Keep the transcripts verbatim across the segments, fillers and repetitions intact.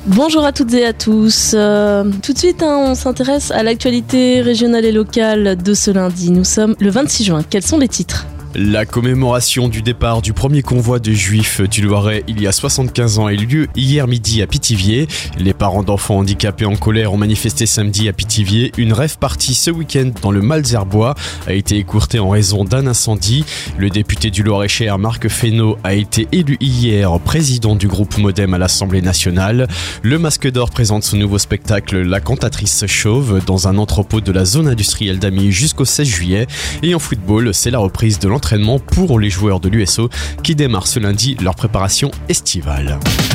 Bonjour à toutes et à tous. Euh, tout de suite, hein, on s'intéresse à l'actualité régionale et locale de ce lundi. Nous sommes le vingt-six juin. Quels sont les titres ? La commémoration du départ du premier convoi de juifs du Loiret il y a soixante-quinze ans a eu lieu hier midi à Pithiviers. Les parents d'enfants handicapés en colère ont manifesté samedi à Pithiviers. Une rave party ce week-end dans le Malzerbois a été écourtée en raison d'un incendie. Le député du Loir-et-Cher, Marc Fesneau, a été élu hier président du groupe Modem à l'Assemblée nationale. Le Masque d'Or présente son nouveau spectacle La Cantatrice Chauve dans un entrepôt de la zone industrielle d'Amy jusqu'au seize juillet. Et en football, c'est la reprise de l'entraînement pour les joueurs de l'U S O qui démarrent ce lundi leur préparation estivale.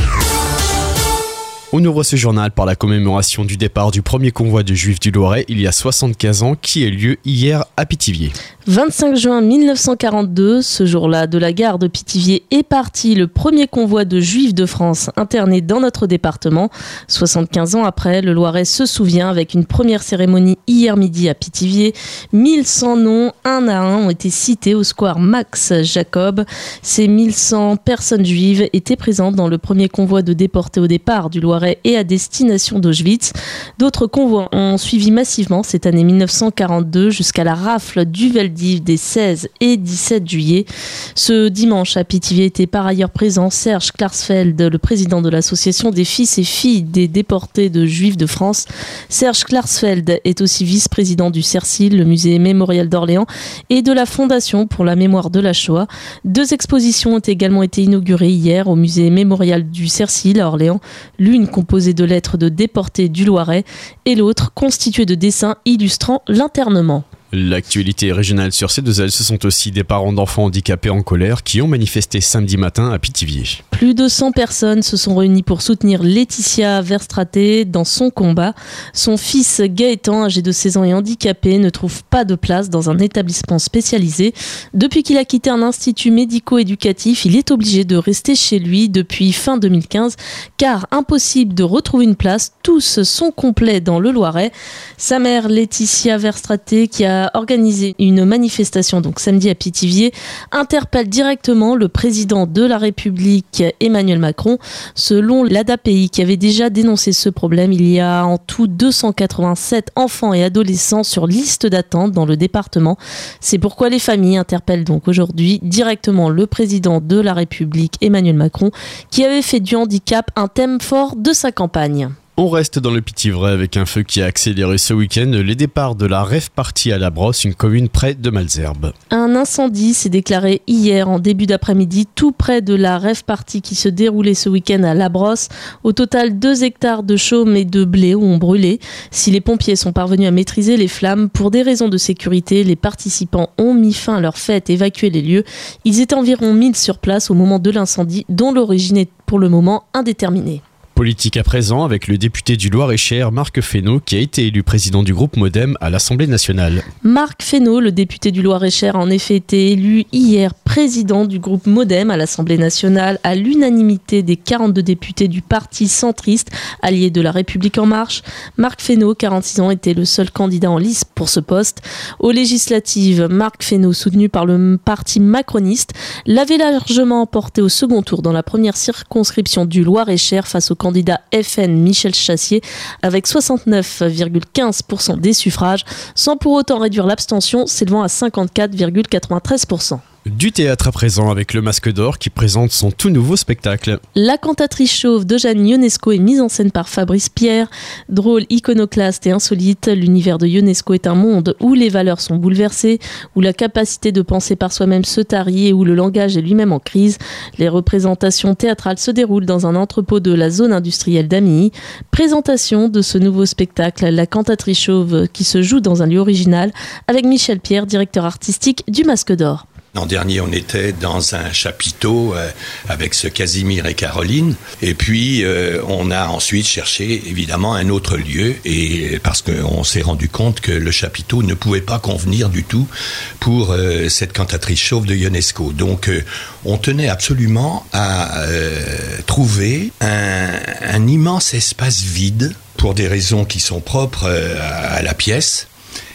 On ouvre ce journal par la commémoration du départ du premier convoi de juifs du Loiret il y a soixante-quinze ans qui a eu lieu hier à Pithiviers. vingt-cinq juin mille neuf cent quarante-deux, ce jour-là, de la gare de Pithiviers est parti le premier convoi de juifs de France internés dans notre département. soixante-quinze ans après, le Loiret se souvient avec une première cérémonie hier midi à Pithiviers. mille cent noms, un à un, ont été cités au square Max Jacob. Ces mille cent personnes juives étaient présentes dans le premier convoi de déportés au départ du Loiret et à destination d'Auschwitz. D'autres convois ont suivi massivement cette année mille neuf cent quarante-deux jusqu'à la rafle du Veldiv des seize et dix-sept juillet. Ce dimanche à Pithiviers était par ailleurs présent Serge Klarsfeld, le président de l'association des fils et filles des déportés de Juifs de France. Serge Klarsfeld est aussi vice-président du CERCIL, le musée mémorial d'Orléans, et de la Fondation pour la mémoire de la Shoah. Deux expositions ont également été inaugurées hier au musée mémorial du CERCIL à Orléans. L'une composée de lettres de déportés du Loiret et l'autre constituée de dessins illustrant l'internement. L'actualité régionale sur C deux L, ce sont aussi des parents d'enfants handicapés en colère qui ont manifesté samedi matin à Pithiviers. Plus de cent personnes se sont réunies pour soutenir Laetitia Verstraete dans son combat. Son fils Gaëtan, âgé de seize ans et handicapé, ne trouve pas de place dans un établissement spécialisé. Depuis qu'il a quitté un institut médico-éducatif, il est obligé de rester chez lui depuis fin deux mille quinze, car impossible de retrouver une place. Tous sont complets dans le Loiret. Sa mère, Laetitia Verstraete, qui a organisé une manifestation donc samedi à Pithiviers, interpelle directement le président de la République Emmanuel Macron. Selon l'A D A P I qui avait déjà dénoncé ce problème, il y a en tout deux cent quatre-vingt-sept enfants et adolescents sur liste d'attente dans le département. C'est pourquoi les familles interpellent donc aujourd'hui directement le président de la République Emmanuel Macron qui avait fait du handicap un thème fort de sa campagne. On reste dans le Pithiviers avec un feu qui a accéléré ce week-end les départs de la rave party à La Brosse, une commune près de Malzerbe. Un incendie s'est déclaré hier en début d'après-midi, tout près de la rave party qui se déroulait ce week-end à La Brosse. Au total, deux hectares de chaume et de blé ont brûlé. Si les pompiers sont parvenus à maîtriser les flammes, pour des raisons de sécurité, les participants ont mis fin à leur fête et évacué les lieux. Ils étaient environ mille sur place au moment de l'incendie, dont l'origine est pour le moment indéterminée. Politique à présent avec le député du Loir-et-Cher, Marc Fesneau, qui a été élu président du groupe Modem à l'Assemblée nationale. Marc Fesneau, le député du Loir-et-Cher, a en effet été élu hier président du groupe Modem à l'Assemblée nationale à l'unanimité des quarante-deux députés du parti centriste, allié de la République En Marche. Marc Fesneau, quarante-six ans, était le seul candidat en lice pour ce poste. Aux législatives, Marc Fesneau, soutenu par le parti macroniste, l'avait largement emporté au second tour dans la première circonscription du Loir-et-Cher face au candidat F N Michel Chassier avec soixante-neuf virgule quinze pour cent des suffrages, sans pour autant réduire l'abstention s'élevant à cinquante-quatre virgule quatre-vingt-treize pour cent. Du théâtre à présent avec le Masque d'Or qui présente son tout nouveau spectacle. La Cantatrice Chauve de Jeanne Ionesco est mise en scène par Fabrice Pierre. Drôle, iconoclaste et insolite, l'univers de Ionesco est un monde où les valeurs sont bouleversées, où la capacité de penser par soi-même se tarit et où le langage est lui-même en crise. Les représentations théâtrales se déroulent dans un entrepôt de la zone industrielle d'Amy. Présentation de ce nouveau spectacle, La Cantatrice Chauve, qui se joue dans un lieu original avec Michel Pierre, directeur artistique du Masque d'Or. L'an dernier, on était dans un chapiteau euh, avec ce Casimir et Caroline. Et puis, euh, on a ensuite cherché, évidemment, un autre lieu. Et parce qu'on s'est rendu compte que le chapiteau ne pouvait pas convenir du tout pour euh, cette cantatrice chauve de Ionesco. Donc, euh, on tenait absolument à euh, trouver un, un immense espace vide pour des raisons qui sont propres euh, à la pièce.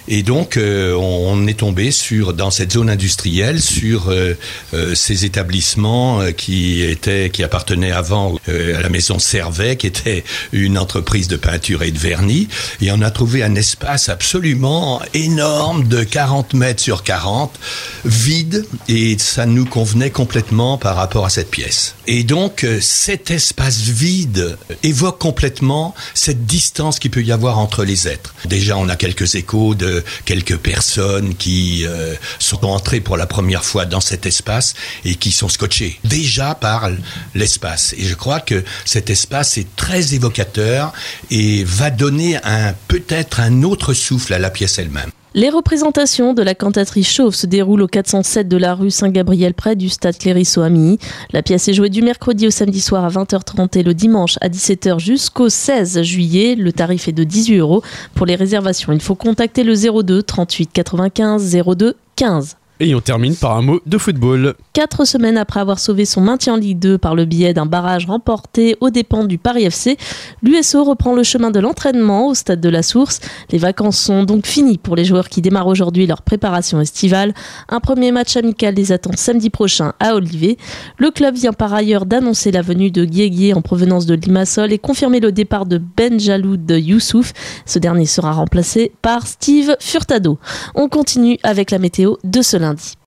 Et donc, euh, on est tombé sur, dans cette zone industrielle, sur euh, euh, ces établissements euh, qui étaient, qui appartenaient avant euh, à la maison Servet, qui était une entreprise de peinture et de vernis. Et on a trouvé un espace absolument énorme de quarante mètres sur quarante, vide, et ça nous convenait complètement par rapport à cette pièce. Et donc, euh, cet espace vide évoque complètement cette distance qu'il peut y avoir entre les êtres. Déjà, on a quelques échos de quelques personnes qui euh, sont entrées pour la première fois dans cet espace et qui sont scotchées déjà par l'espace. Et je crois que cet espace est très évocateur et va donner un, peut-être un autre souffle à la pièce elle-même. Les représentations de la cantatrice Chauve se déroulent au quatre cent sept de la rue Saint-Gabriel près du stade Clérisseau-Amilly. La pièce est jouée du mercredi au samedi soir à vingt heures trente et le dimanche à dix-sept heures jusqu'au seize juillet. Le tarif est de dix-huit euros. Pour les réservations, il faut contacter le zéro deux trente-huit quatre-vingt-quinze zéro deux quinze. Et on termine par un mot de football. Quatre semaines après avoir sauvé son maintien en Ligue deux par le biais d'un barrage remporté aux dépens du Paris F C, l'U S O reprend le chemin de l'entraînement au stade de la Source. Les vacances sont donc finies pour les joueurs qui démarrent aujourd'hui leur préparation estivale. Un premier match amical les attend samedi prochain à Olivet. Le club vient par ailleurs d'annoncer la venue de Guéguié en provenance de Limassol et confirmer le départ de Benjaloud Youssouf. Ce dernier sera remplacé par Steve Furtado. On continue avec la météo de ce lundi.